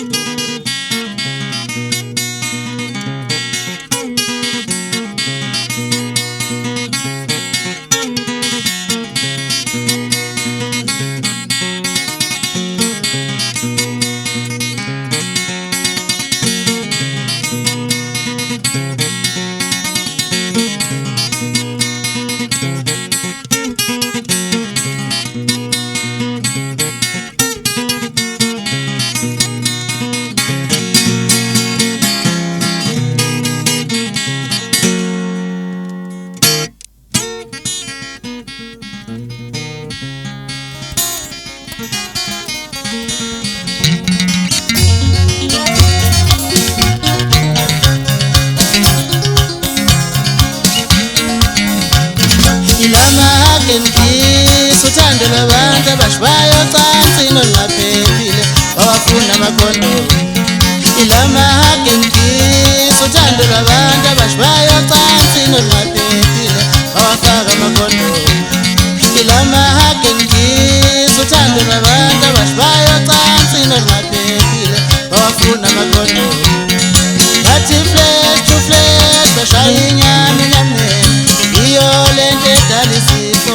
Uthando lwabantu abashibayo cansi nolungaphepile bawafuna amakhondomu. Ilamahage ngikisi uthando lwabantu abashibayo cansi nolungaphepile bawafaka amakhondomu. Ilamahage ngikisi uthando lwabantu abashibayo cansi nolungaphepile bawafuna amakhondomu. Bathi flesh to flesh bashaya inyama enyameni iyo lento edala isifo.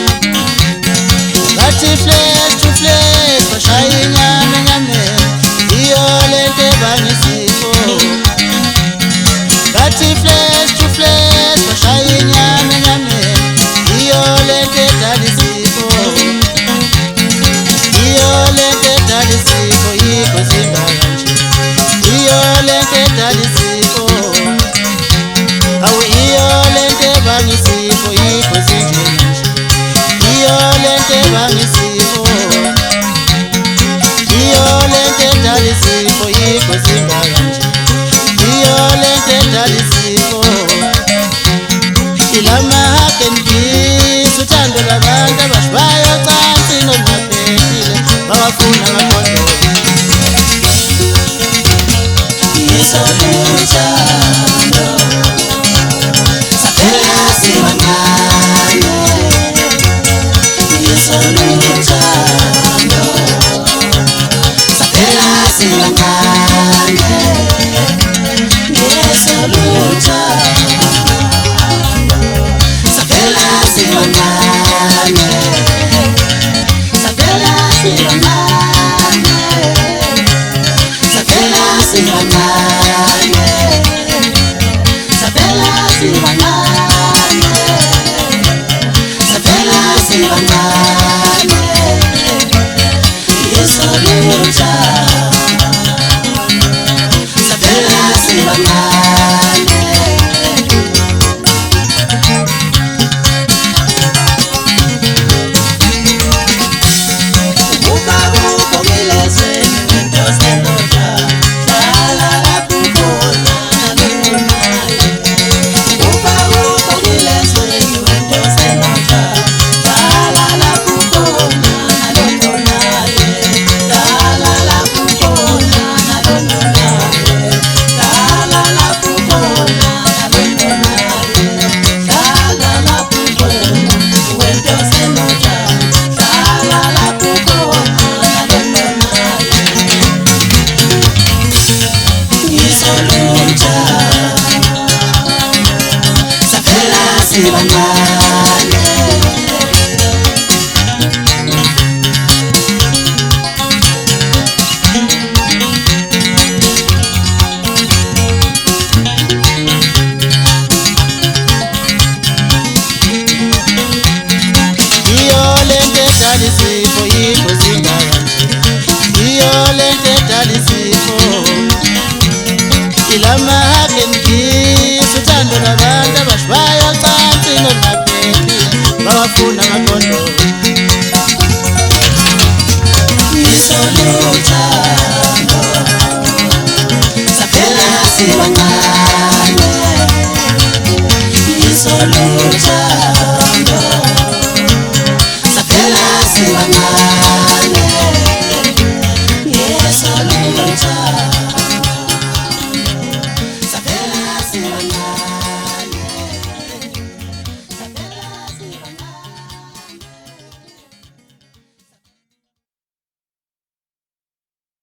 Bathi flesh to flesh bashaya inyama enyameni iyo lento ebanga isifo. Bathi flesh to flesh bashaya inyama enyameni iyo lento edala isifo. Iyo lento edala isifo yikho simba kanje. Iyo lento edala isifo. Awu iyo lento ebanga isifo yikho sinje kanje. Iyo lento ebanga isifo. Iyo lento edala isifo yikho simba kanje. Iyo lento edala isifo. Ilamahage ngikisi uthando lwabantu abashibayo cansi nolungaphepile bawafuna amakhondomu. Isifo yikho simba kanje. Iyo lento edala isifo. Ilamahage ngikisi uthando lwabantu abashibayo cansi nolungaphepile bawafuna amakhondomu.